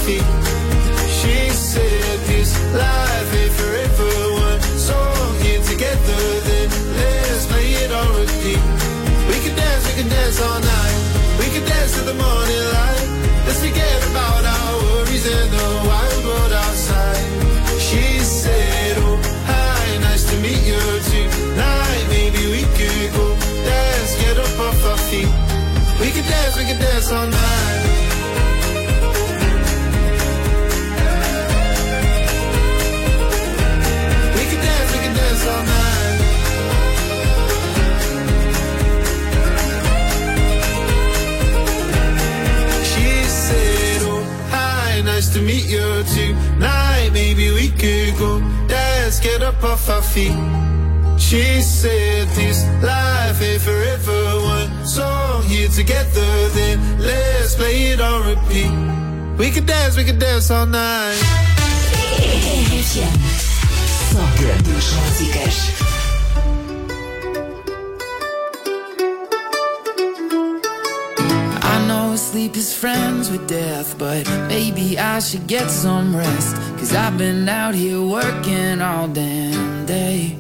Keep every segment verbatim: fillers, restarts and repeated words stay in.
feet. She said this life ain't forever. One song here together, then let's play it on repeat. We can dance, we can dance all night. We can dance till the morning light. Let's forget about our worries and the wild world outside. She said, oh, hi, nice to meet you tonight. Maybe we could go dance, get up off our feet. We can dance, we can dance all night. We can dance, we can dance all night. She said, oh, hi, nice to meet you tonight. Maybe we could go dance, get up off our feet. She said this life ain't forever. One song here together, then let's play it on repeat. We can dance, we can dance all night. R F M. Só grandes músicas. I know sleep is friends with death, but maybe I should get some rest. Cause I've been out here working all damn day.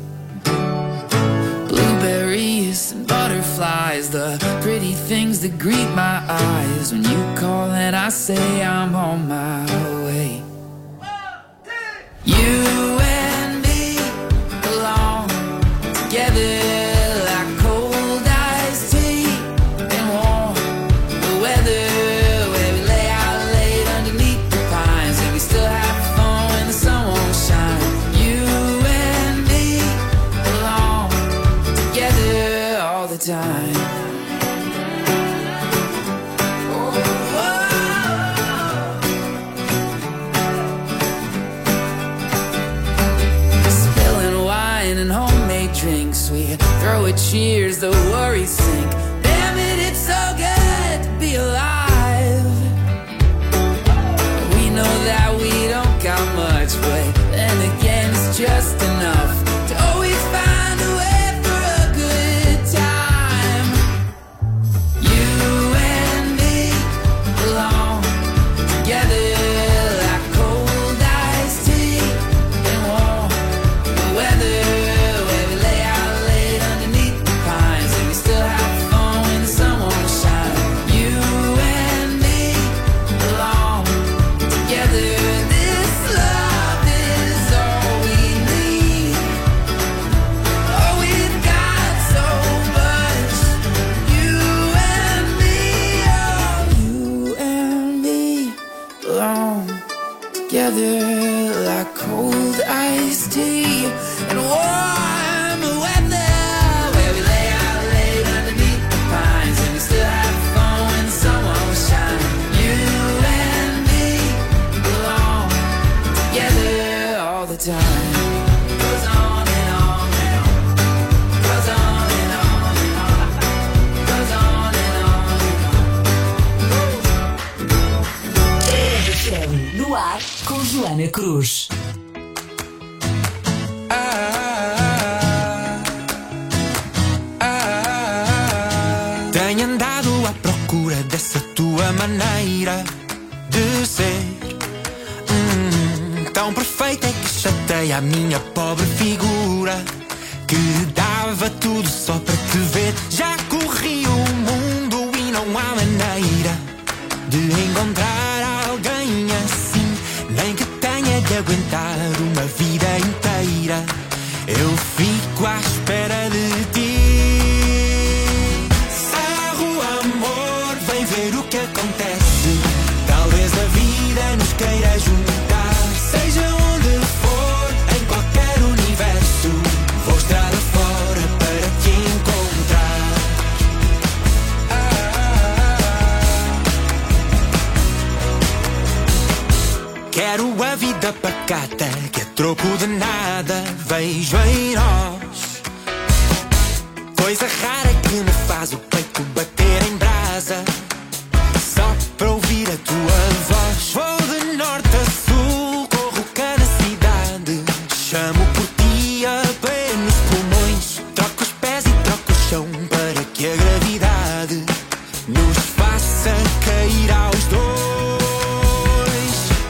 Blueberries and butterflies, the pretty things that greet my eyes. When you call and I say I'm on my way. You and me belong together like cold iced tea and warm the weather, where we lay out late underneath the pines and we still have fun when the sun won't shine. You and me belong together all the time. Drinks, we throw a cheers, the worries sink. Damn it, it's so good to be alive. We know that we don't got much, but then again it's just enough to always find a way for a good time. You and me belong together like cold iced tea and warm the weather. Together like cold iced tea and warm weather, where we lay out late underneath the pines and we still have fun when the sun won't shine. You and me belong together all the time. Goes on and on and on. Goes on and on and on. Goes on and on and on. R F M no ar com Joana Cruz. Ah, ah, ah, tenho andado à procura dessa tua maneira de ser, hum, tão perfeita que chateia a minha pobre figura, que dava tudo só para te ver. Já corri o mundo e não há maneira de encontrar alguém assim, nem que tenha de aguentar uma vida inteira. Eu fico à espera de ti. Sarro, amor, vem ver o que acontece. Talvez a vida nos queira juntar. Seja onde for, em qualquer universo, vou estrada fora para te encontrar. Quero a vida pacata, que a troco de nada vejo em nós. Coisa rara que me faz o peito bater em brasa, só para ouvir a tua voz. Vou de norte a sul, corro cada cidade, chamo por ti a plenos pulmões. Troco os pés e troco o chão para que a gravidade nos faça cair aos dois.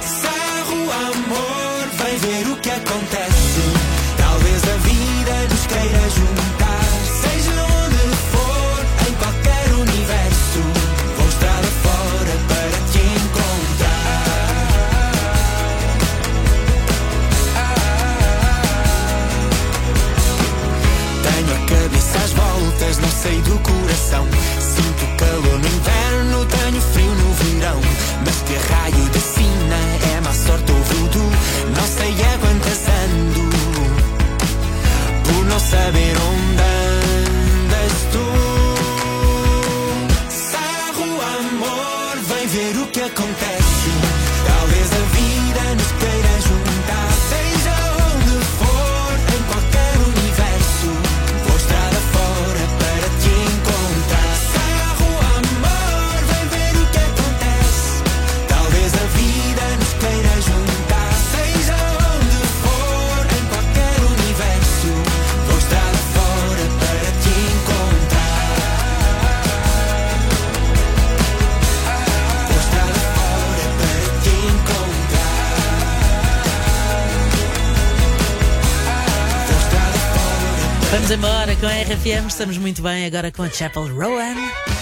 embora com a R F M, estamos muito bem agora com a Chapel Roan.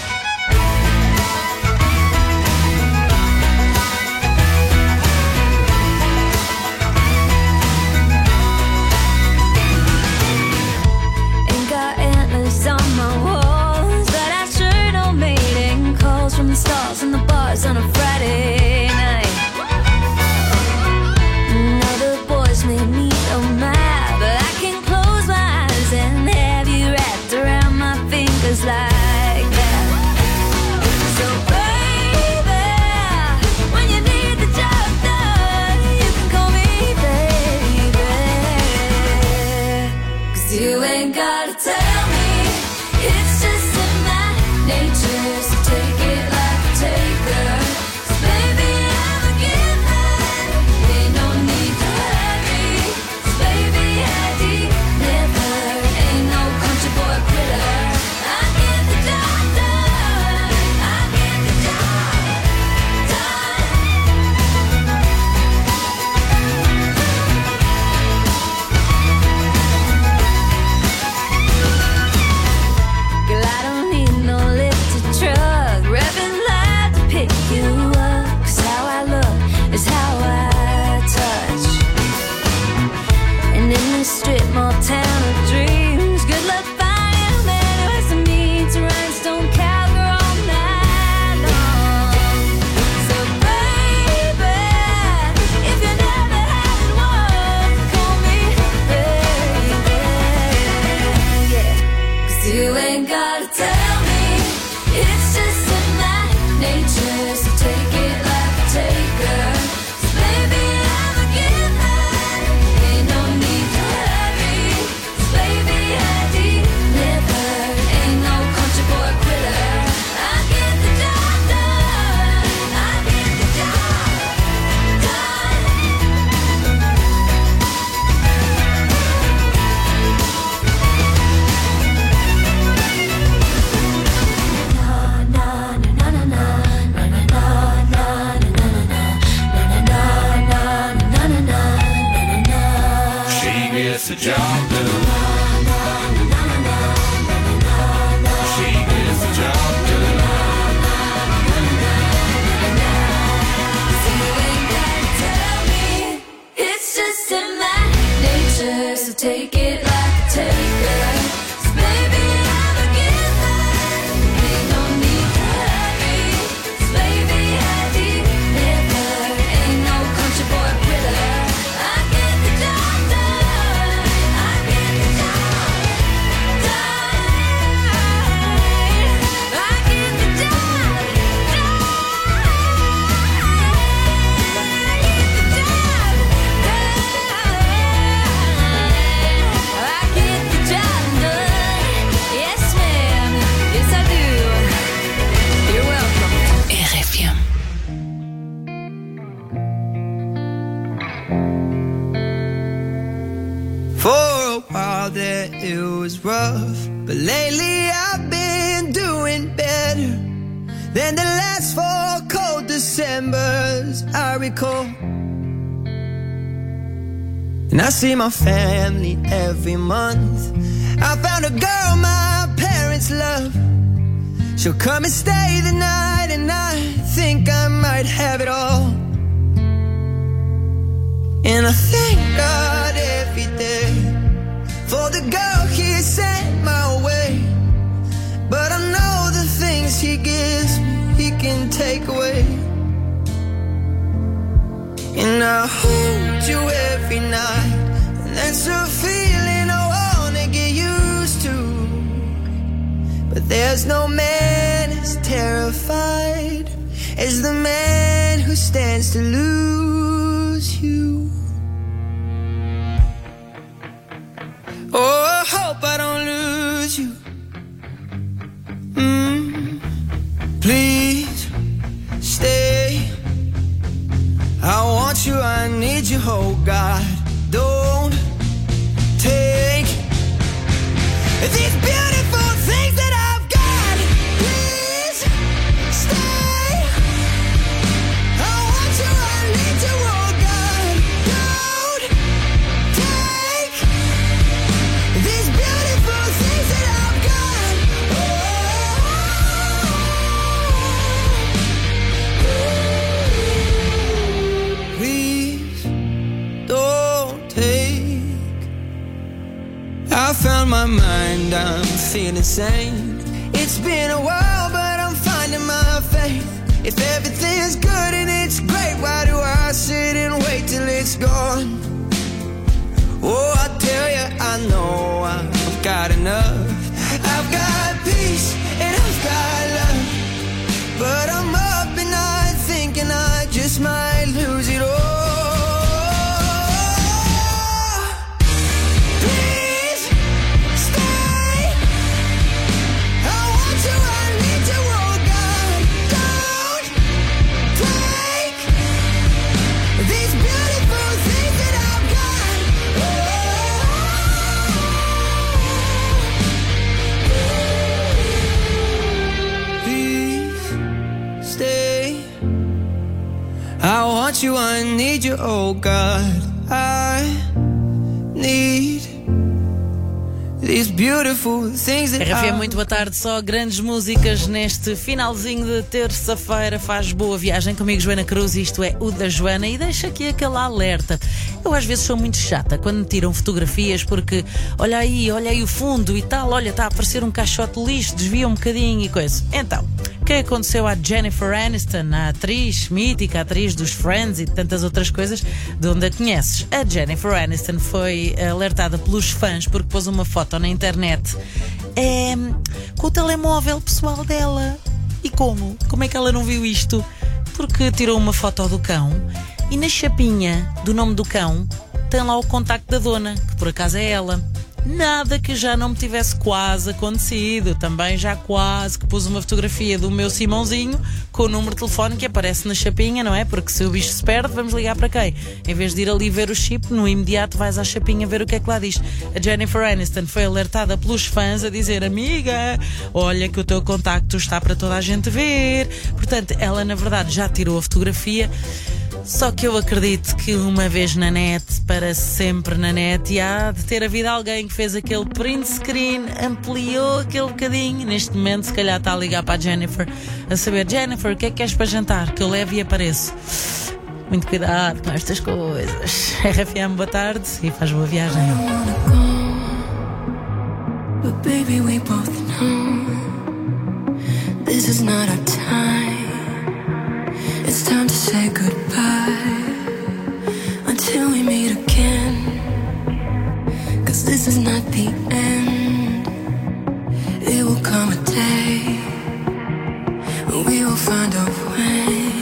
Ain't got antlers on my walls, but I sure don't mating calls from the stalls and the bars on a Friday night. Now the boys made me so mad, but I can close my eyes and have you wrapped around my fingers like that. So baby, when you need the job done, you can call me baby. 'Cause you ain't gotta tell me, it's just in my nature, so take it like a taker. 'Cause baby, I'm a giver, ain't no need to hurry. 'Cause baby, I deliver, ain't no country boy quitter. I get the job done, I get the job done. Girl, I don't need no lifted truck, revving loud to pick you up. 'Cause how I look is how I touch. And in this strip mall town of dreams, good luck finding a man who has to meet to rhinestone cowgirl all night long. So baby, if you never had one, call me baby, yeah. 'Cause you ain't gotta tell me, it's just in my nature, so take it like a taker. 'Cause baby, I'm a giver, ain't no need to hurry. 'Cause baby, I deliver, ain't no country boy quitter. I get the job done, I get the job done. She gets the job done. She gets the job done. You ain't gotta tell me, it's just in my nature, so take it like a taker. 'Cause baby, I'm a giver, ain't no need to hurry. 'Cause baby, I deliver, ain't no country boy quitter. I get the job done, I get the job done, I get the job done. I get the job done. Yes, ma'am. Yes, I do. You're welcome. R F M. For a while there it was rough, but lately I've been doing better than the last four cold Decembers I recall. And I see my family every month. I found a girl my parents love. She'll come and stay the night, and I think I might have it all. And I thank God every day for the girl he sent my way. But I know the things he gives me, he can take away. And I hold you every night, and that's a feeling I wanna get used to. But there's no man as terrified as the man who stands to lose you. Oh, I hope I don't lose you. Mm, please stay. I want you, I need you, oh God. Don't take these beautiful things that I've got. Please stay. I want you, I need you, oh God. Don't take these beautiful found my mind, I'm feeling sane. It's been a while, but I'm finding my faith. If everything's good and it's great, why do I sit and wait till it's gone? Oh, I tell you, I know I've got enough. I've got peace and I've got love, but I'm up at night thinking I just might lose it all. Please stay. I want you, I need you, oh God. Don't take these beautiful things that I've got. Please stay. I want you, I need you, oh God. I need these beautiful things that R F M, I... muito boa tarde. Só grandes músicas neste finalzinho de terça-feira. Faz boa viagem comigo, Joana Cruz. Isto é o da Joana. E deixa aqui aquele alerta. Eu às vezes sou muito chata quando me tiram fotografias, porque olha aí, olha aí o fundo e tal. Olha, está a aparecer um caixote de lixo, desvia um bocadinho e coisa. Então, o que aconteceu à Jennifer Aniston, a atriz mítica, a atriz dos Friends e tantas outras coisas, de onde a conheces? A Jennifer Aniston foi alertada pelos fãs porque pôs uma foto na internet é, com o telemóvel pessoal dela. E como? Como é que ela não viu isto? Porque tirou uma foto do cão e na chapinha do nome do cão tem lá o contacto da dona, que por acaso é ela. Nada que já não me tivesse quase acontecido. Também já quase que pus uma fotografia do meu Simãozinho com o número de telefone que aparece na chapinha, não é? Porque se o bicho se perde, vamos ligar para quem? Em vez de ir ali ver o chip, no imediato vais à chapinha ver o que é que lá diz. A Jennifer Aniston foi alertada pelos fãs a dizer: amiga, olha que o teu contacto está para toda a gente ver. Portanto, ela na verdade já tirou a fotografia. Só que eu acredito que uma vez na net, para sempre na net, e há de ter havido alguém que fez aquele print screen, ampliou aquele bocadinho. Neste momento, se calhar está a ligar para a Jennifer a saber: Jennifer, o que é que queres para jantar? Que eu levo e apareço. Muito cuidado com estas coisas. R F M, boa tarde e faz boa viagem. But baby, we both know this is not our time. It's time to say goodbye until we meet again. 'Cause this is not the end. It will come a day when we will find a way.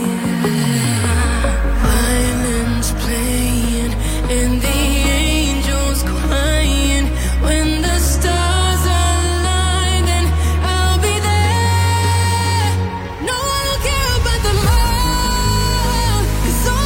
Violins playing and the angels crying. When the stars align, then I'll be there. No one will care about the moon, 'cause all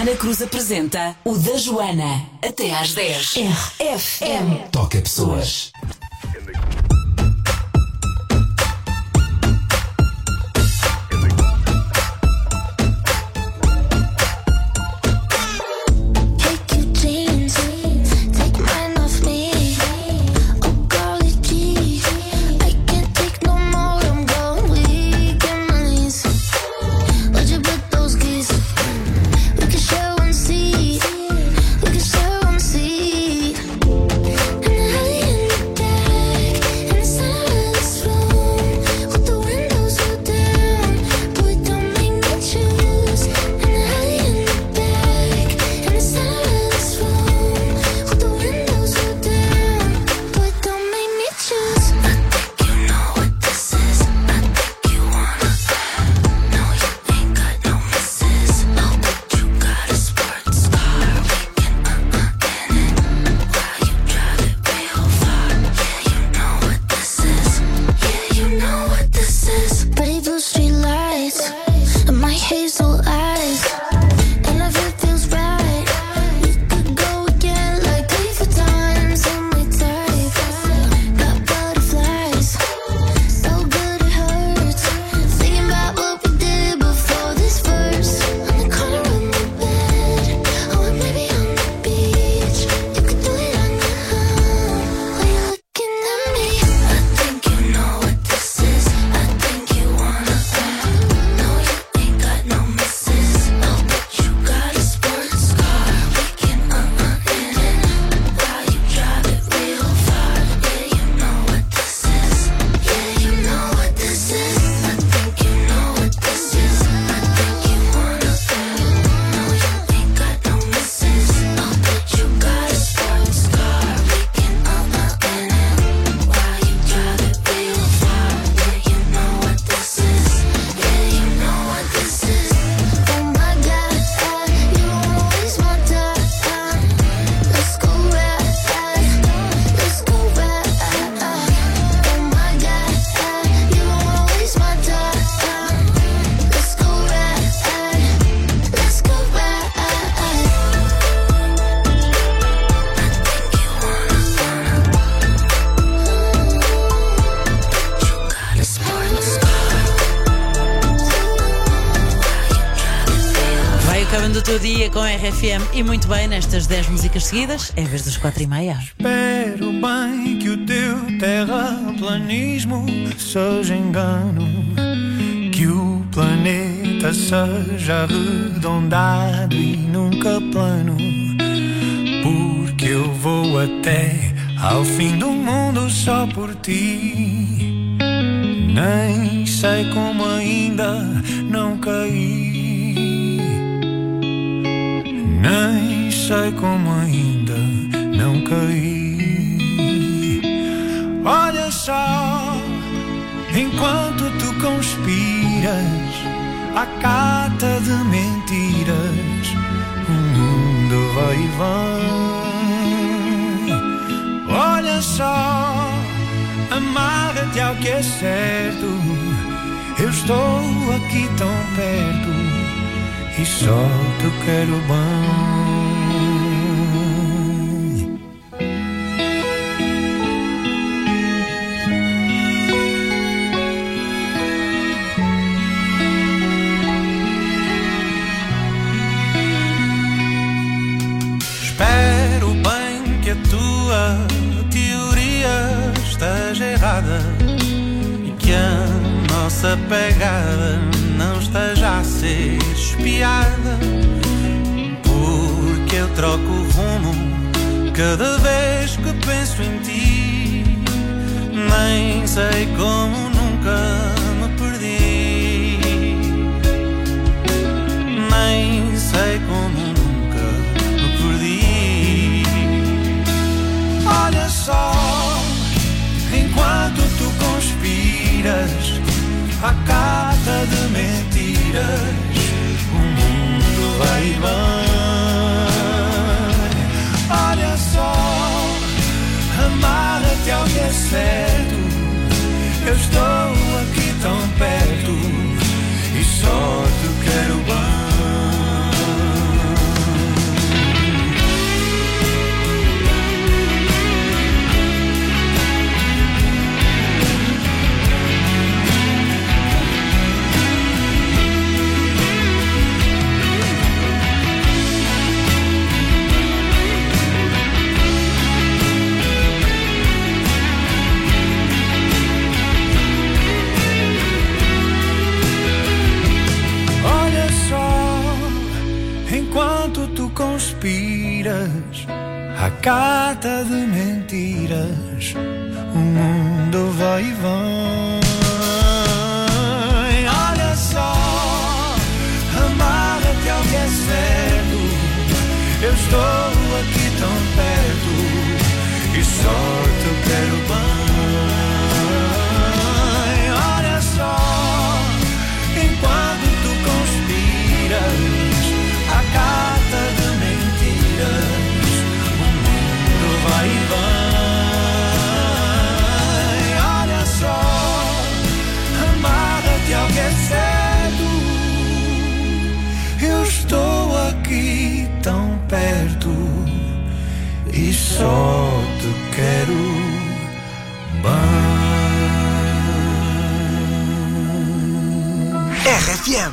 Joana Cruz apresenta o da Joana. Até às dez. R F M. Toca pessoas. Acabando o teu dia com a R F M e muito bem, nestas dez músicas seguidas, é a vez dos quatro e meia. Espero bem que o teu terraplanismo seja engano, que o planeta seja arredondado e nunca plano, porque eu vou até ao fim do mundo só por ti. Nem sei como ainda não caí, nem sei como ainda não caí. Olha só, enquanto tu conspiras à cata de mentiras, o mundo vai e vem. Olha só, amarra-te ao que é certo, eu estou aqui tão perto e só te quero bem. Espero bem que a tua teoria esteja errada e que a nossa pegada não esteja a ser espiada, porque eu troco o rumo cada vez que penso em ti. Nem sei como nunca me perdi, nem sei como nunca me perdi. Olha só, enquanto tu conspiras à cata de mentiras, o mundo vai e vem. Olha só, amarra-te ao que é certo, eu estou aqui tão perto e só te quero bem. conspiras à cata de mentiras, o mundo vai e vem. Olha só, amarra-te ao que é certo, eu estou aqui tão perto e só te quero bem. Olha só, enquanto tu conspiras à cata de mentiras, o mundo vai e vem. Olha só, amarra-te ao que é certo, eu estou aqui tão perto e só te quero bem. R F M.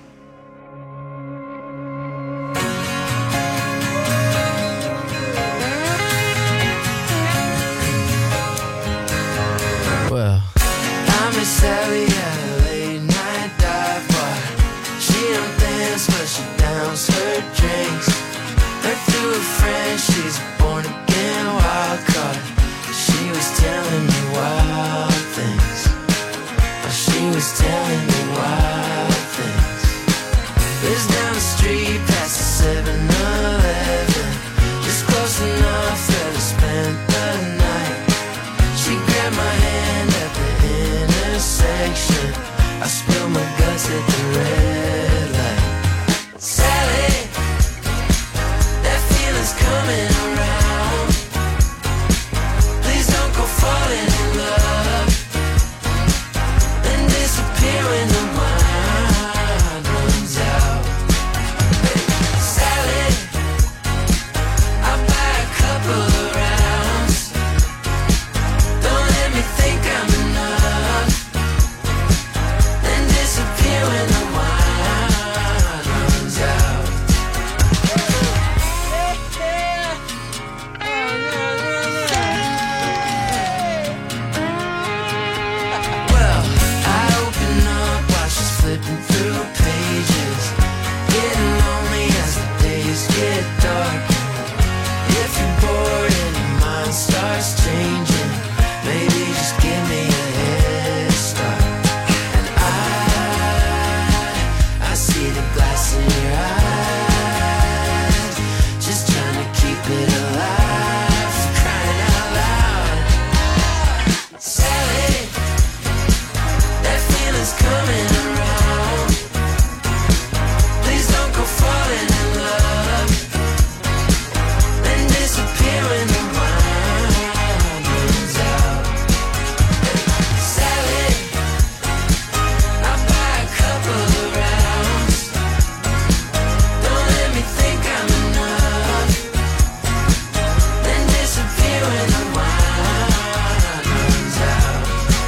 Well. I miss Sally at a late night dive bar. She don't dance but she downs her drinks. Heard through a friend she's a born again wild card. She was telling me wild things. Oh, she was telling me wild things. Lives down the street past the seven eleven, just close enough that I spent the night. She grabbed my hand at the intersection. I spilled my guts at the red light. Sally, that feeling's coming around. Please don't go falling in love and disappear when the mind runs out. Hey, Sally, I'll buy a couple of rounds. Don't let me think I'm enough and disappear when the wine runs out. Well, I open up while she's flipping through pages, getting lonely as the days get dark. If you're bored and your mind starts changing, maybe just give me a head start. And I, I see the glass in your eyes, just trying to keep it alive, for crying out loud. Sally, that feeling's coming around. Please don't go falling in love and disappear when the wine runs out. Sally, I'll buy a couple of rounds. Don't let me think I'm enough and disappear when the wine runs out.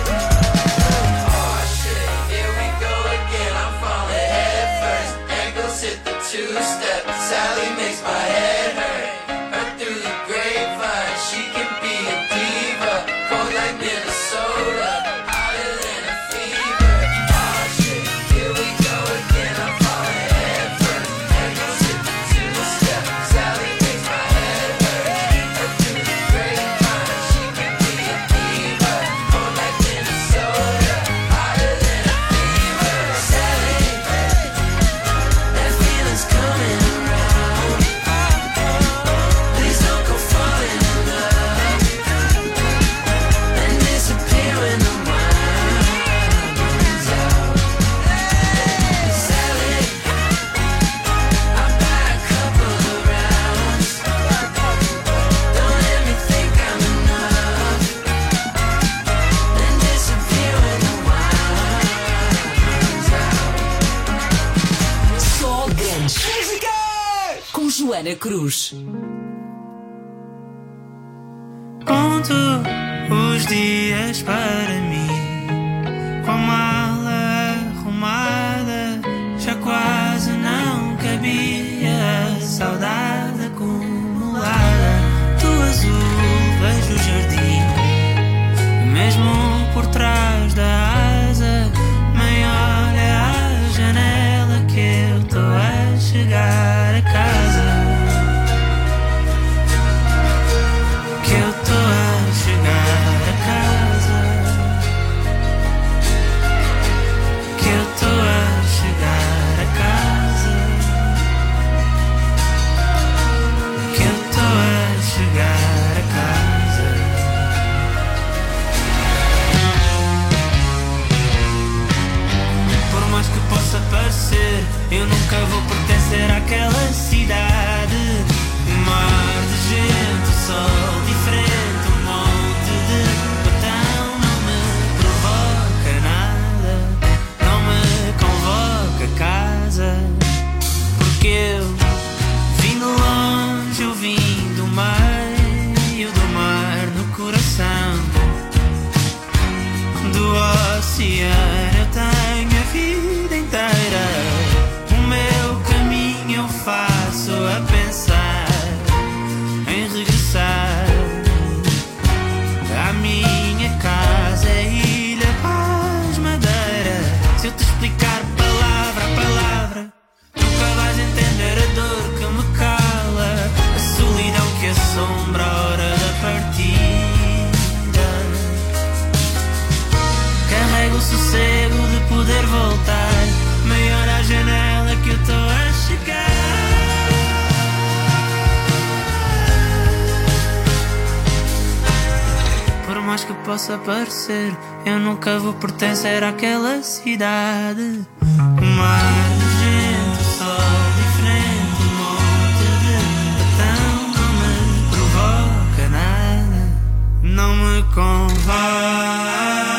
Oh shit, here we go again. I'm falling head first. Ankles hit the two-step. Sally makes my head hurt. Heard through the grapevine she can be a diva, cold like Minnesota, hotter than a fever. Oh shit, here we go again. I'm falling head first. Ankles hit the two-step. Sally makes my head hurt. Heard through the grapevine she can be a diva, cold like Minnesota, hotter than a fever. Sally, that feeling's coming around. Please don't go falling in love and disappear when the wine runs out. Sally, I'll buy a couple of rounds. Don't let me think I'm enough and disappear when the wine runs out. Só grandes. Com Joana Cruz. Conto os dias para mim, com a mala arrumada, já quase não cabia a saudade acumulada. Do azul vejo o jardim, mesmo por trás da asa, maior é a janela que eu tô a chegar a casa. parecer, eu nunca vou pertencer àquela cidade. Um mar de gente, um sol diferente, um monte de botão. Não me provoca nada, não me convoca a casa. Porque eu vim de longe, eu vim do meio do mar no coração do oceano. Eu tenho a vida inteira, o meu caminho eu faço a pensar em regressar à minha casa, a Ilha Paz Madeira. Se eu te explicar palavra a palavra, nunca vais entender a dor que me cala, a solidão que assombra a hora da partida. Carrego o sossego de poder voltar, maior à janela que eu estou a chegar. Por mais que possa parecer, eu nunca vou pertencer àquela cidade. O mar de gente, o sol diferente, um monte de botão. Não me provoca nada, não me convoca.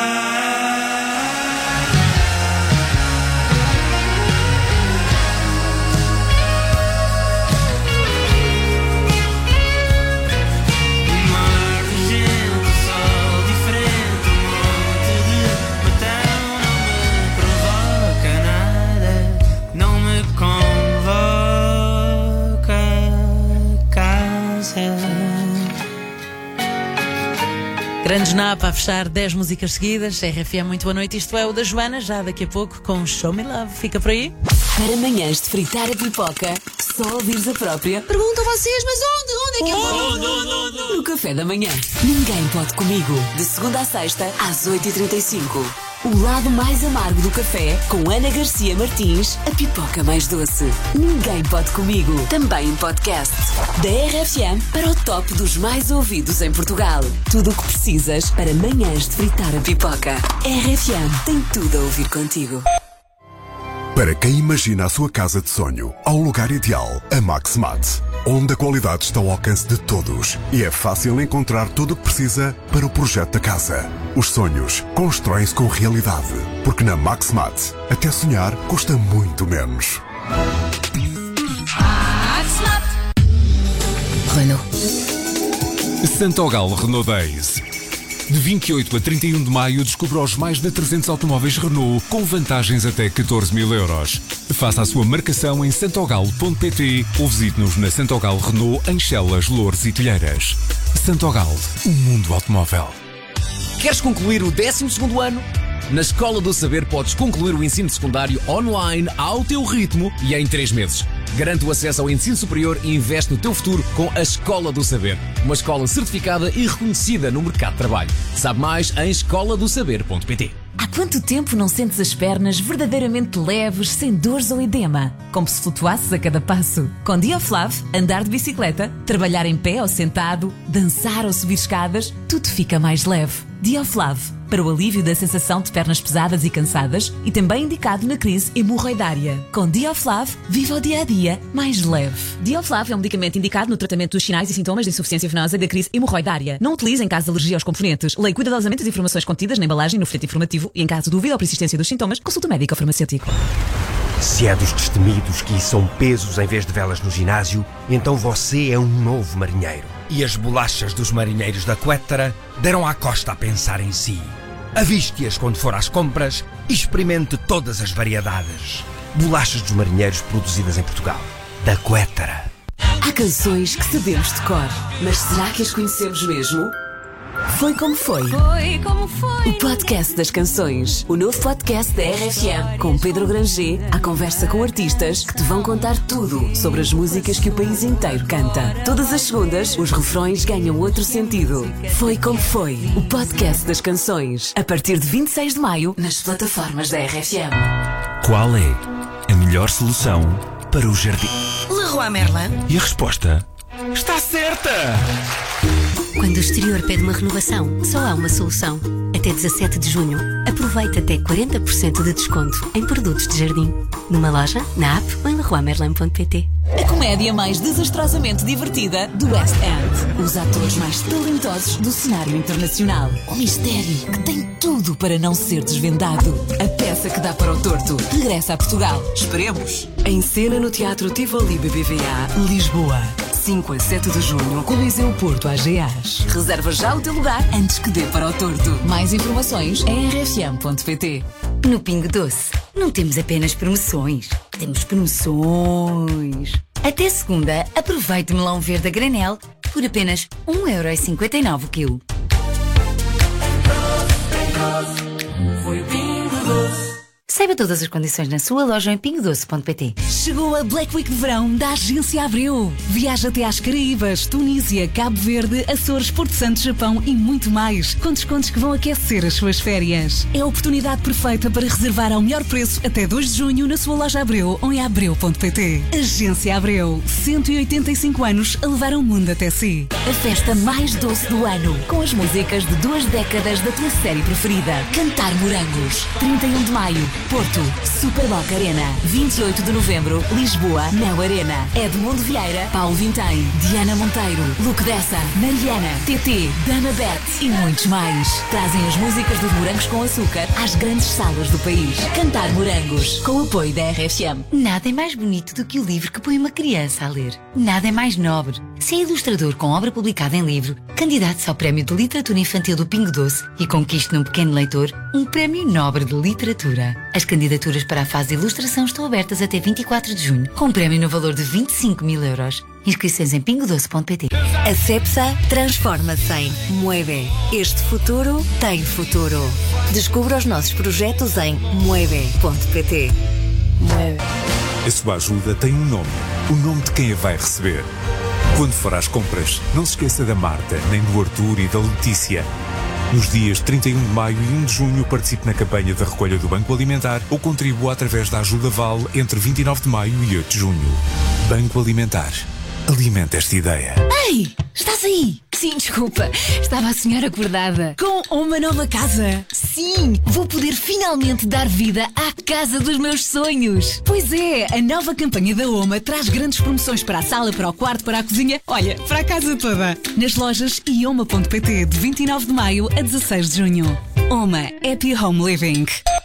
Grande Napa a fechar dez músicas seguidas. R F M, muito boa noite. Isto é o da Joana, já daqui a pouco com Show Me Love. Fica por aí. Para manhãs de fritar a pipoca, só ouvires a própria. Perguntam vocês, mas onde? Onde é que eu vou? No café da manhã. Ninguém pode comigo. De segunda à sexta, às oito e trinta e cinco. O lado mais amargo do café, com Ana Garcia Martins, a pipoca mais doce. Ninguém pode comigo. Também em podcast. Da R F M para o top dos mais ouvidos em Portugal. Tudo o que precisas para manhãs de fritar a pipoca. R F M tem tudo a ouvir contigo. Para quem imagina a sua casa de sonho, há um lugar ideal, a Maxmat, onde a qualidade está ao alcance de todos e é fácil encontrar tudo o que precisa para o projeto da casa. Os sonhos constroem-se com realidade, porque na Maxmat, até sonhar custa muito menos. Renault. Santogal Renault Days. De vinte e oito a trinta e um de maio, descubra os mais de trezentos automóveis Renault com vantagens até catorze mil euros. Faça a sua marcação em santogal ponto pt ou visite-nos na Santogal Renault em Chelas, Loures e Telheiras. Santogal, o mundo automóvel. Queres concluir o décimo segundo ano? Na Escola do Saber podes concluir o ensino secundário online ao teu ritmo e em três meses. Garante o acesso ao ensino superior e investe no teu futuro com a Escola do Saber. Uma escola certificada e reconhecida no mercado de trabalho. Sabe mais em escola do saber ponto pt. Há quanto tempo não sentes as pernas verdadeiramente leves, sem dores ou edema? Como se flutuasses a cada passo. Com Dioflav, andar de bicicleta, trabalhar em pé ou sentado, dançar ou subir escadas, tudo fica mais leve. Dioflav, para o alívio da sensação de pernas pesadas e cansadas e também indicado na crise hemorroidária. Com Dioflav, viva o dia-a-dia mais leve. Dioflav é um medicamento indicado no tratamento dos sinais e sintomas de insuficiência venosa e da crise hemorroidária. Não utilize em caso de alergia aos componentes. Leia cuidadosamente as informações contidas na embalagem e no folheto informativo e em caso de dúvida ou persistência dos sintomas, consulte o médico ou farmacêutico. Se é dos destemidos que são pesos em vez de velas no ginásio, então você é um novo marinheiro. E as bolachas dos marinheiros da Quettara deram à costa a pensar em si. Aviste-as quando for às compras e experimente todas as variedades. Bolachas dos marinheiros produzidas em Portugal. Da Quettara. Há canções que sabemos de cor, mas será que as conhecemos mesmo? Foi como foi. Foi como foi. O podcast das canções. O novo podcast da R F M. Com Pedro Granger, à conversa com artistas que te vão contar tudo sobre as músicas que o país inteiro canta. Todas as segundas, os refrões ganham outro sentido. Foi como foi. O podcast das canções. A partir de vinte e seis de maio, nas plataformas da R F M. Qual é a melhor solução para o jardim? Leroy Merlin. E a resposta está certa! Quando o exterior pede uma renovação, só há uma solução. A Até dezassete de junho, aproveite até quarenta por cento de desconto em produtos de jardim. Numa loja, na app ou em leroy merlin ponto pt. A comédia mais desastrosamente divertida do West End. Os atores mais talentosos do cenário internacional. O mistério que tem tudo para não ser desvendado. A peça que dá para o torto regressa a Portugal. Esperemos. Em cena no Teatro Tivoli B B V A, Lisboa. cinco a sete de junho, Coliseu Porto A G As. Reserva já o teu lugar antes que dê para o torto. Mais informações em r f m ponto p t. No Pingo Doce, não temos apenas promoções, temos promoções. Até segunda, aproveite melão verde a granel por apenas um euro e cinquenta e nove o quilo. Saiba todas as condições na sua loja em pingo doce ponto p t. Chegou a Black Week de verão da Agência Abreu. Viaja até às Caraíbas, Tunísia, Cabo Verde, Açores, Porto Santo, Japão e muito mais, com descontos que vão aquecer as suas férias. É a oportunidade perfeita para reservar ao melhor preço até dois de junho na sua loja Abreu ou em abreu ponto p t. Agência Abreu, cento e oitenta e cinco anos a levar o mundo até si. A festa mais doce do ano, com as músicas de duas décadas da tua série preferida. Cantar Morangos, trinta e um de maio, Porto, Superboc Arena. vinte e oito de novembro, Lisboa, Neo Arena. Edmundo Vieira, Paulo Vintém, Diana Monteiro, Luke Dessa, Mariana, T T, Dana Bet e muitos mais. Trazem as músicas dos Morangos com Açúcar às grandes salas do país. Cantar Morangos, com o apoio da R F M. Nada é mais bonito do que o livro que põe uma criança a ler. Nada é mais nobre. Se é ilustrador com obra publicada em livro, candidate-se ao Prémio de Literatura Infantil do Pingo Doce e conquiste num pequeno leitor um Prémio Nobre de Literatura. As candidaturas para a fase de ilustração estão abertas até vinte e quatro de junho, com um prémio no valor de vinte e cinco mil euros. Inscrições em pingo doce ponto p t. A CEPSA transforma-se em Mueve. Este futuro tem futuro. Descubra os nossos projetos em mueve ponto p t. Mueve. A sua ajuda tem um nome, o nome de quem a vai receber. Quando for às compras, não se esqueça da Marta, nem do Arthur e da Letícia. Nos dias trinta e um de maio e um de junho, participe na campanha da recolha do Banco Alimentar ou contribua através da Ajuda Vale entre vinte e nove de maio e oito de junho. Banco Alimentar. Alimenta esta ideia. Ei, estás aí? Sim, desculpa, estava a sonhar acordada. Com uma nova casa. Sim, vou poder finalmente dar vida à casa dos meus sonhos. Pois é, a nova campanha da Oma traz grandes promoções para a sala, para o quarto, para a cozinha, olha, para a casa toda. Nas lojas e oma ponto p t de vinte e nove de maio a dezasseis de junho. Oma, Happy Home Living.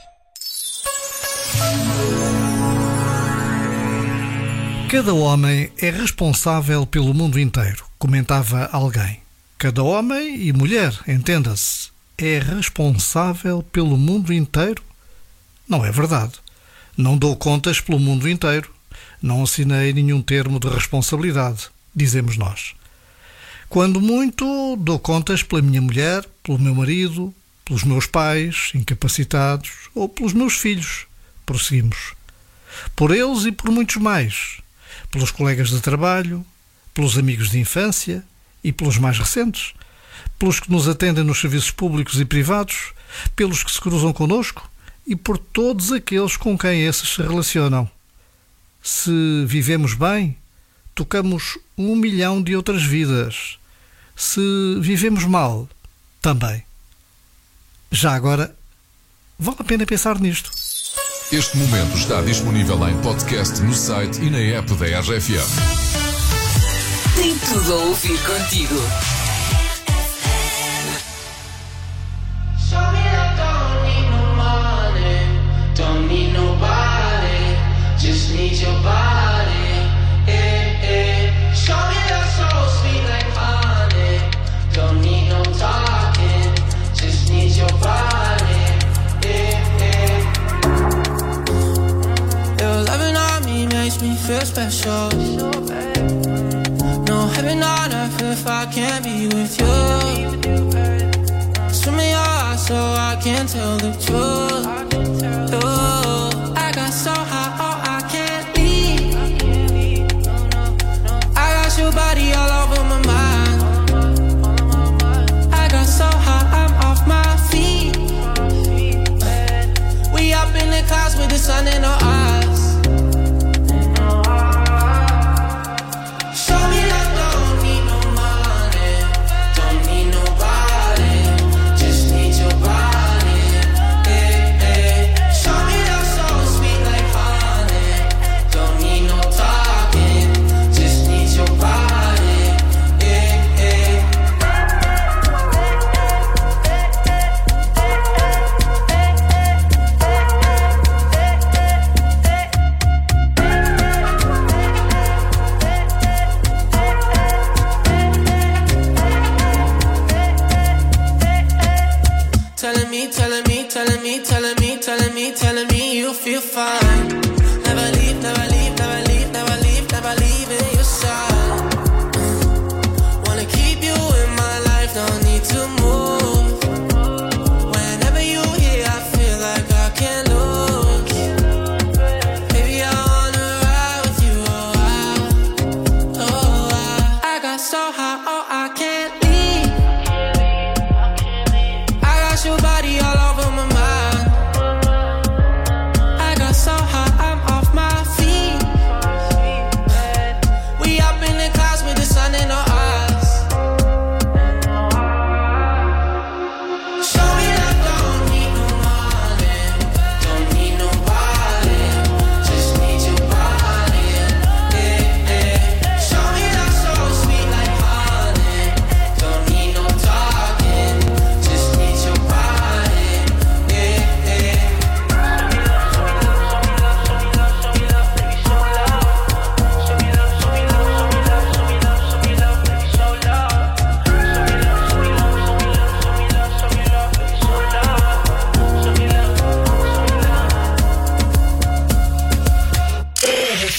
Cada homem é responsável pelo mundo inteiro, comentava alguém. Cada homem e mulher, entenda-se, é responsável pelo mundo inteiro? Não é verdade. Não dou contas pelo mundo inteiro. Não assinei nenhum termo de responsabilidade, dizemos nós. Quando muito, dou contas pela minha mulher, pelo meu marido, pelos meus pais, incapacitados, ou pelos meus filhos, prosseguimos. Por eles e por muitos mais. Pelos colegas de trabalho, pelos amigos de infância e pelos mais recentes, pelos que nos atendem nos serviços públicos e privados, pelos que se cruzam connosco e por todos aqueles com quem esses se relacionam. Se vivemos bem, tocamos um milhão de outras vidas. Se vivemos mal, também. Já agora, vale a pena pensar nisto. Este momento está disponível em podcast no site e na app da R F M. Tem tudo a ouvir contigo. Show me that don't need no money, don't need nobody, just need your body. Eh, eh. Show me that soul sweet like honey, don't need no talking, just need your body. Eh, eh. Your loving on me makes me feel special. No heaven on earth if I can't be with you. Swim in your eyes so I can tell the truth. Ooh, I got so high, oh I can't leave. I got your body all over my mind. I got so high, I'm off my feet. We up in the clouds with the sun in our eyes. Bye.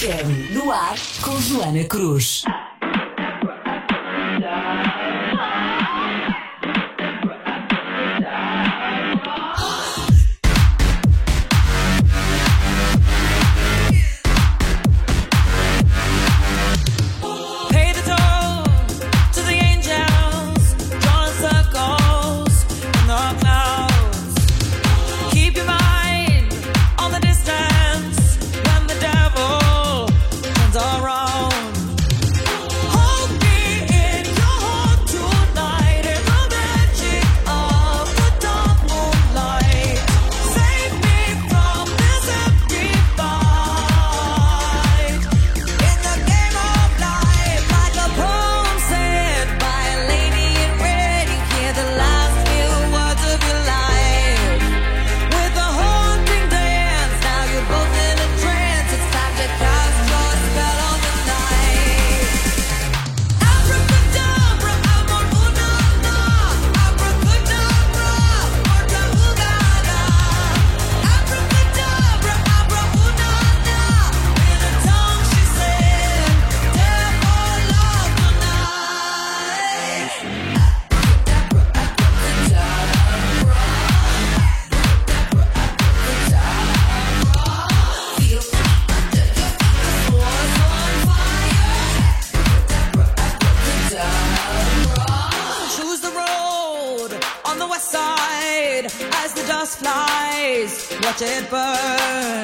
F M, no ar, com Joana Cruz. Watch it burn.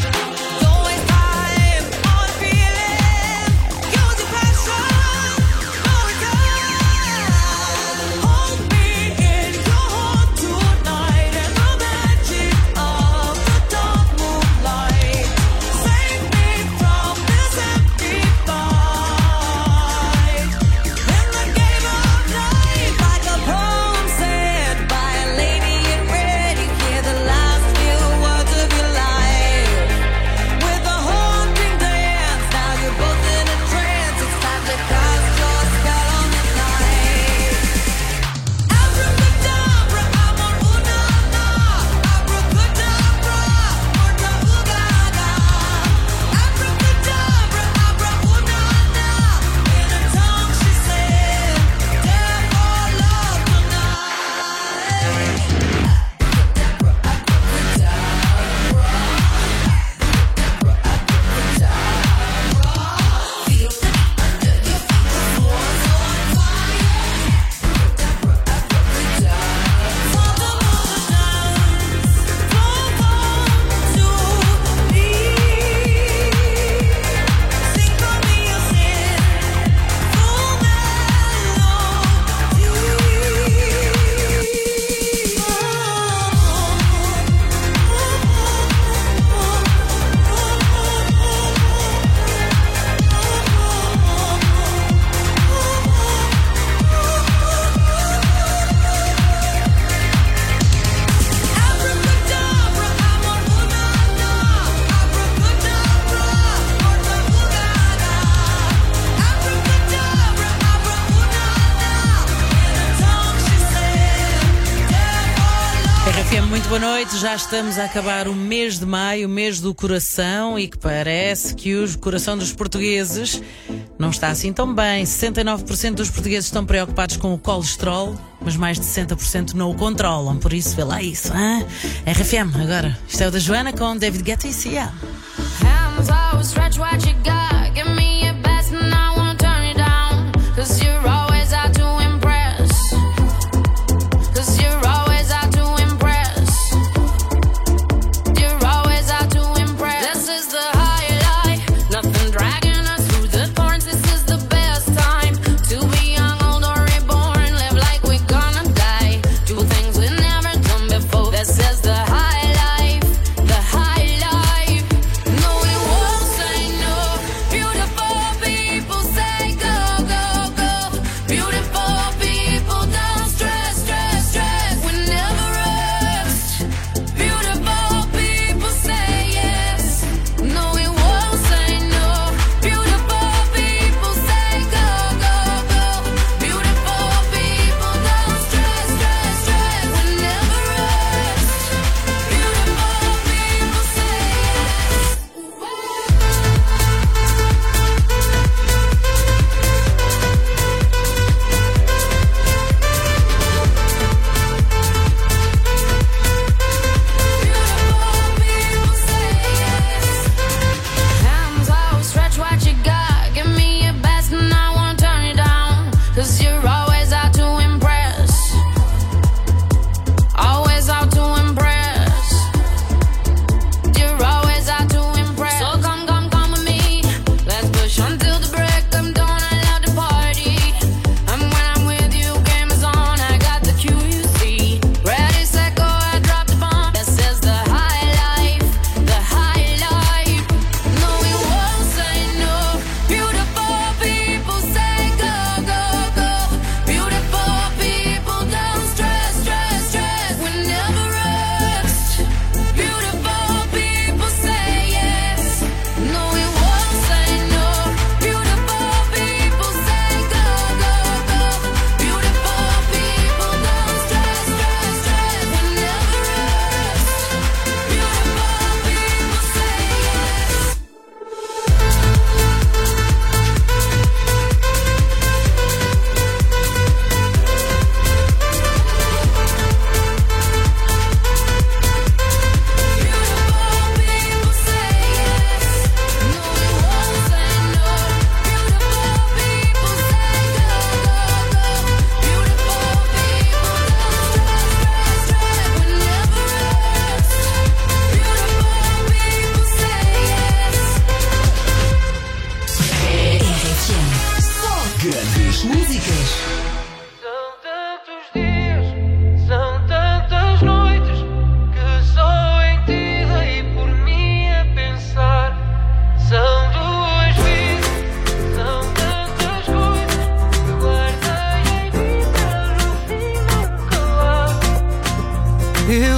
Muito boa noite, já estamos a acabar o mês de maio, o mês do coração, e que parece que o coração dos portugueses não está assim tão bem. sessenta e nove por cento dos portugueses estão preocupados com o colesterol, mas mais de sessenta por cento não o controlam, por isso vê lá isso, hein? R F M, agora, isto é o da Joana com David Guetta e Sia. Hands out, stretch what you got. Give me your best and I won't turn you down. Cause you're always out to impress. Cause you're always out to impress. You're always out to impress. This is the highlight. Nothing dragging us through the thorns. This is the best time to be young, old or reborn. Live like we're gonna die. Do things we've never done before. This is the high life. The high life.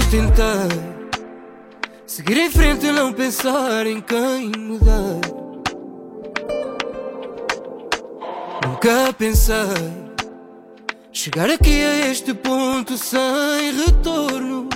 tentei seguir em frente e não pensar em quem mudar. Nunca pensei chegar aqui a este ponto sem retorno.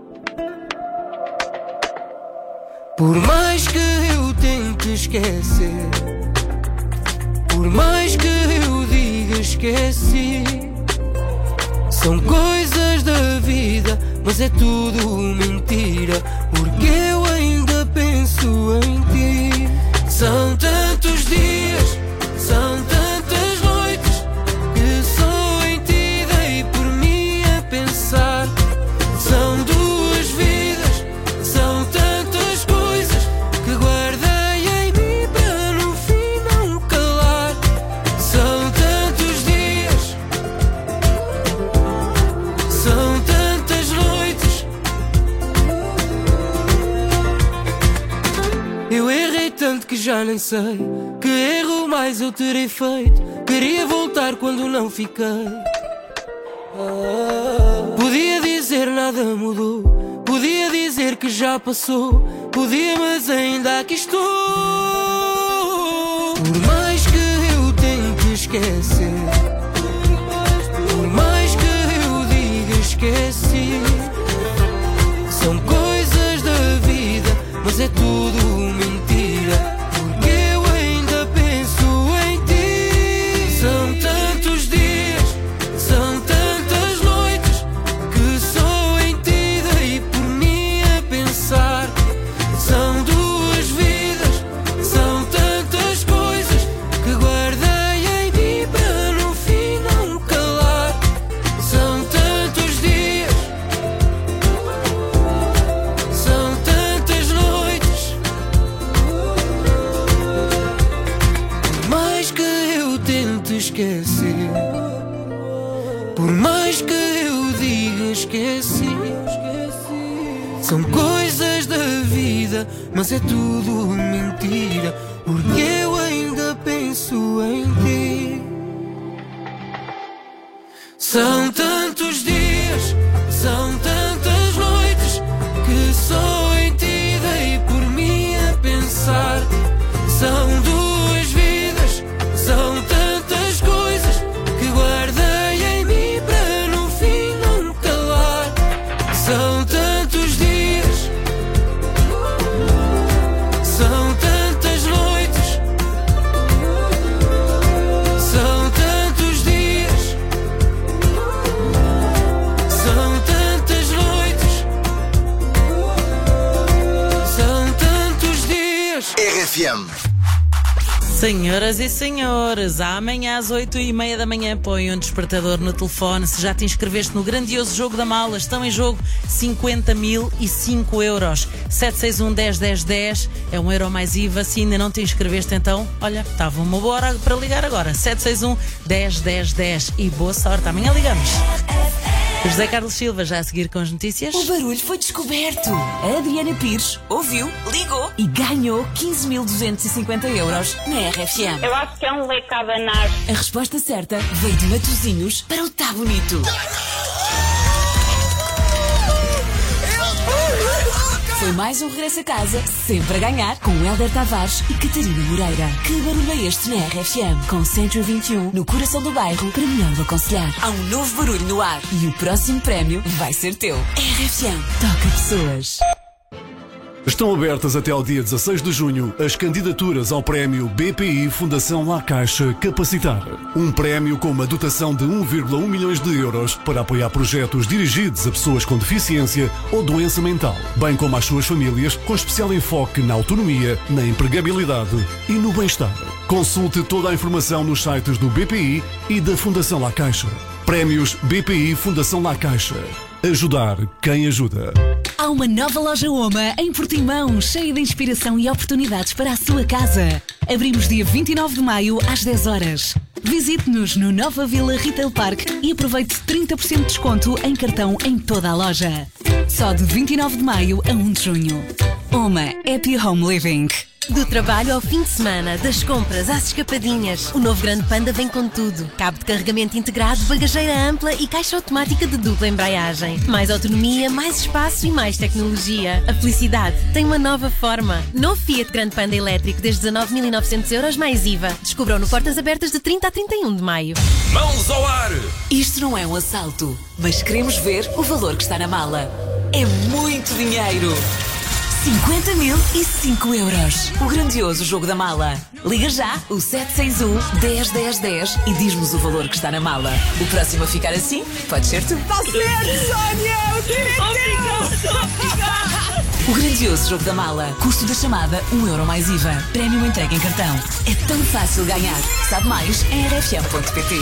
Por mais que eu tente esquecer, por mais que eu diga esqueci, são coisas da vida, mas é tudo mentira, porque eu ainda penso em ti. São tantos dias, são tantas noites que só em ti dei por mim a pensar. São duas vidas, são tantas coisas que guardei em mim para no fim não calar. São tantos dias, são tantas noites. Eu errei tanto que já nem sei que erro mais eu terei feito. Queria voltar quando não fiquei. Podia dizer nada mudou, podia dizer que já passou, podia, mas ainda aqui estou. Por mais que eu tente esquecer, por mais que eu diga esqueci, são coisas da vida, mas é tudo mentira, porque eu ainda penso em ti. São tantos dias, são tantas noites que só em ti dei por mim a pensar. São duas vidas, são tantas coisas que guardei em mim para no fim não calar. São tantos dias, são tantas noites. Por mais que eu tente esquecer, por mais que eu diga esqueci, são coisas da vida, mas é tudo mentira, porque eu ainda penso em ti. São tantos dias, são tantas noites que só em ti dei por mim a pensar. São duas vidas, são tantas coisas que guardei em mim para no fim não calar. São tantos dias, são tantas noites, são tantos dias, são tantas noites, são tantos dias. R F M. Senhoras e senhores, amanhã às oito e meia da manhã põe um despertador no telefone. Se já te inscreveste no grandioso jogo da mala, estão em jogo cinquenta mil e cinco euros. sete seis um, dez, dez, dez é um euro mais I V A. Se ainda não te inscreveste, então, olha, estava uma boa hora para ligar agora. sete seis um, dez, dez, dez e boa sorte. Amanhã ligamos. José Carlos Silva já a seguir com as notícias. O barulho foi descoberto. A Adriana Pires ouviu, ligou e ganhou quinze mil duzentos e cinquenta euros na R F M. Eu acho que é um leque a abanar. A resposta certa veio de Matosinhos para o Tá Bonito. Foi mais um regresso a casa, sempre a ganhar, com Hélder Tavares e Catarina Moreira. Que barulho é este na R F M? Com cento e vinte e um, no coração do bairro, para melhor o aconselhar. Há um novo barulho no ar e o próximo prémio vai ser teu. R F M, toca pessoas. Estão abertas até ao dia dezasseis de junho as candidaturas ao prémio B P I Fundação La Caixa Capacitar. Um prémio com uma dotação de um vírgula um milhões de euros para apoiar projetos dirigidos a pessoas com deficiência ou doença mental, bem como às suas famílias, com especial enfoque na autonomia, na empregabilidade e no bem-estar. Consulte toda a informação nos sites do B P I e da Fundação La Caixa. Prémios B P I Fundação La Caixa. Ajudar quem ajuda. Há uma nova loja Oma em Portimão, cheia de inspiração e oportunidades para a sua casa. Abrimos dia vinte e nove de maio às dez horas. Visite-nos no Nova Vila Retail Park e aproveite trinta por cento de desconto em cartão em toda a loja. Só de vinte e nove de maio a um de junho. Uma Happy Home Living. Do trabalho ao fim de semana, das compras às escapadinhas, o novo Grande Panda vem com tudo. Cabo de carregamento integrado, bagageira ampla e caixa automática de dupla embreagem. Mais autonomia, mais espaço e mais tecnologia. A felicidade tem uma nova forma. Novo Fiat Grande Panda elétrico desde dezanove mil e novecentos euros mais I V A. Descubram no Portas Abertas de trinta a trinta e um de maio. Mãos ao ar! Isto não é um assalto, mas queremos ver o valor que está na mala. É muito dinheiro! cinquenta mil e cinco euros. O grandioso jogo da mala. Liga já o sete seis um, dez, dez, dez e diz-nos o valor que está na mala. O próximo a ficar assim pode ser tu. Está certo, Sónia! Obrigado! O grandioso jogo da mala. Custo da chamada um euro mais I V A. Prémio entregue em cartão. É tão fácil ganhar. Sabe mais em r f m ponto p t.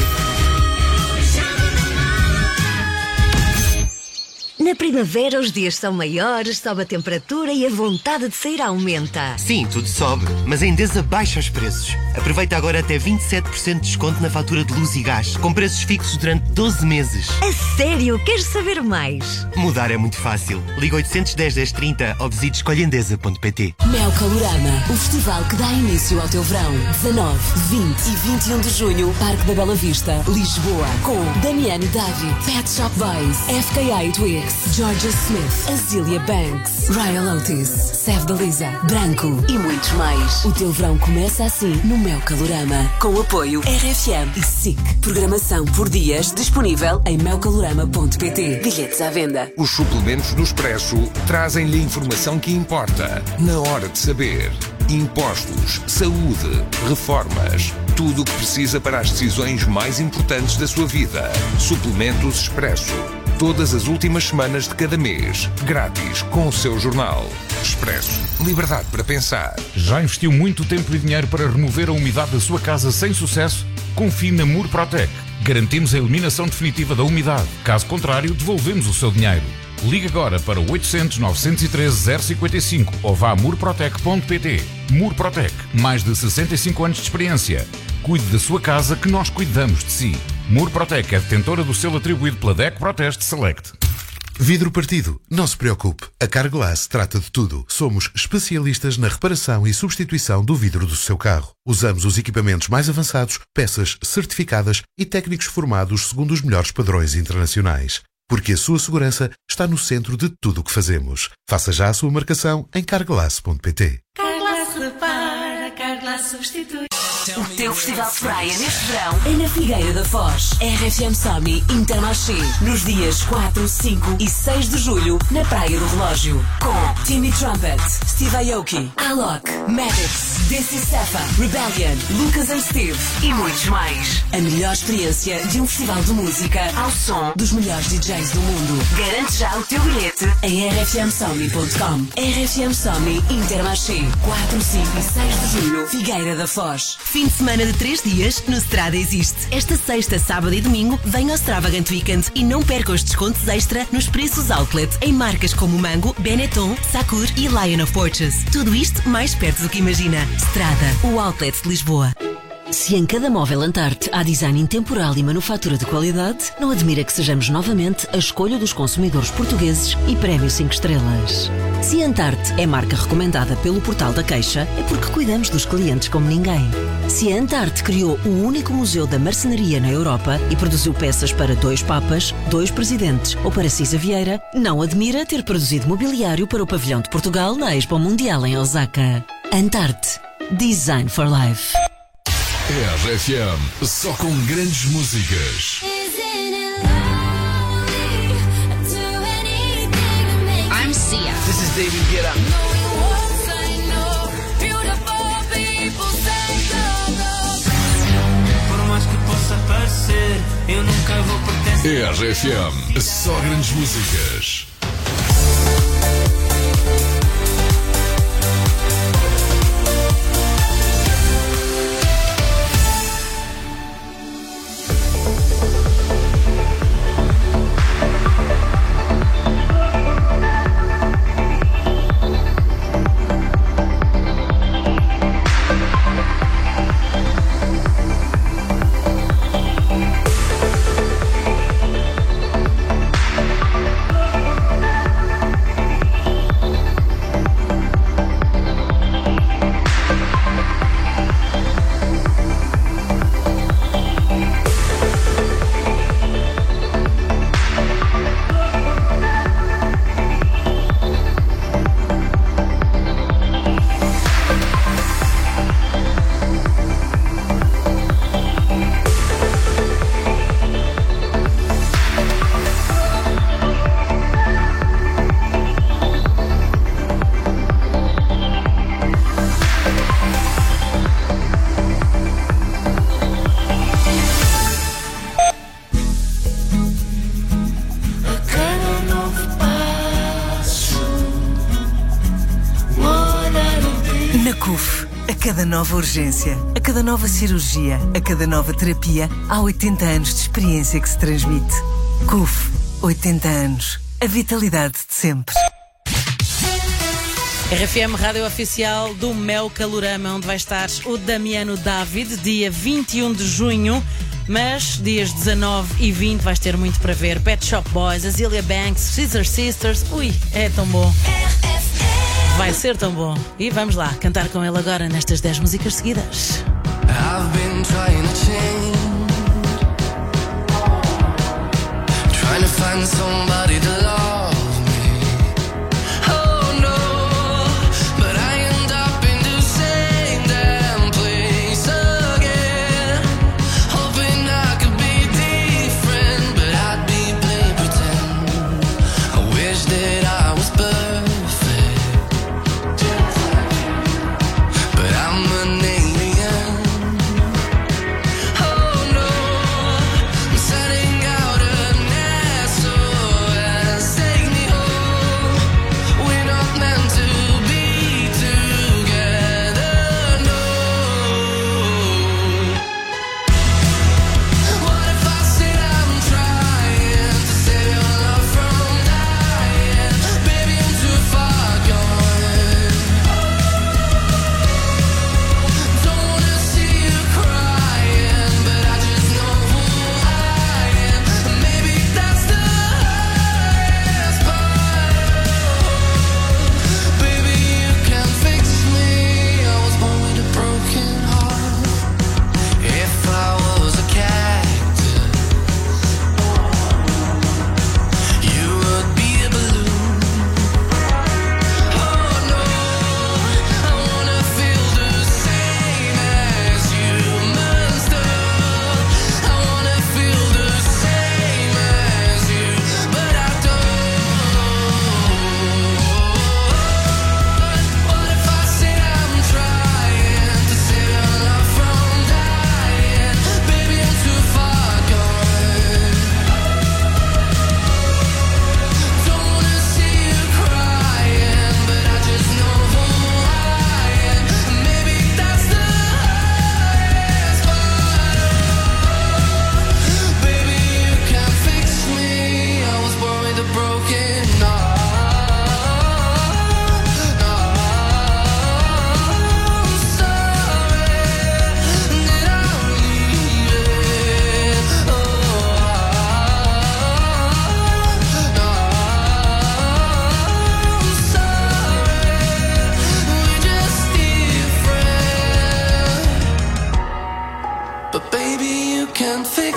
Na primavera os dias são maiores, sobe a temperatura e a vontade de sair aumenta. Sim, tudo sobe, mas a Endesa baixa os preços. Aproveita agora até vinte e sete por cento de desconto na fatura de luz e gás, com preços fixos durante doze meses. A sério? Queres saber mais? Mudar é muito fácil. Liga oitocentos e dez, dez trinta ou visite escolha endesa ponto p t. Mel Calorama, o festival que dá início ao teu verão. dezanove, vinte e vinte e um de junho, Parque da Bela Vista, Lisboa. Com Damiano David, Pet Shop Boys, F K A Twigs, Georgia Smith, Azealia Banks, Ryan Otis, Sev da Lisa, Branco e muitos mais. O teu verão começa assim no Mel Calorama. Com o apoio R F M e S I C. Programação por dias disponível em mel calorama ponto p t. Bilhetes à venda. Os suplementos do Expresso trazem-lhe a informação que importa na hora de saber. Impostos, saúde, reformas, tudo o que precisa para as decisões mais importantes da sua vida. Suplementos Expresso. Todas as últimas semanas de cada mês. Grátis com o seu jornal. Expresso. Liberdade para pensar. Já investiu muito tempo e dinheiro para remover a umidade da sua casa sem sucesso? Confie na Murprotec. Garantimos a eliminação definitiva da umidade. Caso contrário, devolvemos o seu dinheiro. Ligue agora para o oitocentos, novecentos e treze, zero cinquenta e cinco ou vá a murprotec ponto p t. Murprotec. Mais de sessenta e cinco anos de experiência. Cuide da sua casa que nós cuidamos de si. Murprotec é detentora do selo atribuído pela D E C Proteste Select. Vidro partido, não se preocupe. A Carglass trata de tudo. Somos especialistas na reparação e substituição do vidro do seu carro. Usamos os equipamentos mais avançados, peças certificadas e técnicos formados segundo os melhores padrões internacionais. Porque a sua segurança está no centro de tudo o que fazemos. Faça já a sua marcação em carglass ponto p t. Carglass repara, Carglass substitui. O teu festival de praia neste verão é na Figueira da Foz. R F M Somni Intermarché. Nos dias quatro, cinco e seis de julho, na Praia do Relógio. Com Timmy Trumpet, Steve Aoki, Alok, Maddox, D C Safa, Rebellion, Lucas and Steve e muitos mais. A melhor experiência de um festival de música ao som dos melhores D Js do mundo. Garante já o teu bilhete em r f m somni ponto com. R F M Somni Intermarché. quatro, cinco e seis de julho, Figueira da Foz. Fim de semana de três dias no Strada Existe. Esta sexta, sábado e domingo vem ao Extravagant Weekend e não perca os descontos extra nos preços outlet em marcas como Mango, Benetton, Sakur e Lion of Porches. Tudo isto mais perto do que imagina. Strada, o outlet de Lisboa. Se em cada móvel Antarte há design intemporal e manufatura de qualidade, não admira que sejamos novamente a escolha dos consumidores portugueses e prémio cinco estrelas. Se Antarte é marca recomendada pelo Portal da Queixa, é porque cuidamos dos clientes como ninguém. Se a Antarte criou o único museu da marcenaria na Europa e produziu peças para dois papas, dois presidentes ou para Cisa Vieira, não admira ter produzido mobiliário para o pavilhão de Portugal na Expo Mundial em Osaka. Antarte. Design for Life. R F M, só com grandes músicas. I'm Sia. This is David Guetta. Por mais que possa parecer, eu nunca vou pertencer. R F M, só grandes músicas. cada nova urgência, a cada nova cirurgia, a cada nova terapia, há oitenta anos de experiência que se transmite. C U F, oitenta anos. A vitalidade de sempre. R F M, rádio oficial do Mel Calorama, onde vai estar o Damiano David, dia vinte e um de junho. Mas dias dezanove e vinte vais ter muito para ver. Pet Shop Boys, Azealia Banks, Scissor Sisters. Ui, é tão bom. Vai ser tão bom. E vamos lá, cantar com ele agora nestas dez músicas seguidas. I've been trying to change, trying to find somebody to love me. Oh no, but I end up in the same damn place again, hoping I could be different, but I'd be playing pretend. I wish that I was perfect, but I'm an alien. Oh no, I'm setting out an S O S, take me home. We're not meant to be together, no. What if I said I'm trying to save your love from dying? Baby, I'm too far gone. Don't wanna see you crying, but I just know who I am. Maybe that's the hardest part. Baby, you can fix me. I was born with a broken heart. If I was a cactus, you would be a balloon. Oh no, I wanna feel the same as you, monster. I wanna feel the same as you, but I don't. What if I said I'm trying to save your love from dying? Baby, I'm too far gone. Don't wanna see you crying, but I just know who I am. Maybe that's the hardest part. Baby, you can fix me. I was born with a broken heart. I'm sorry that I'm leaving. Oh, I'm sorry, we're just different. But baby, you can fix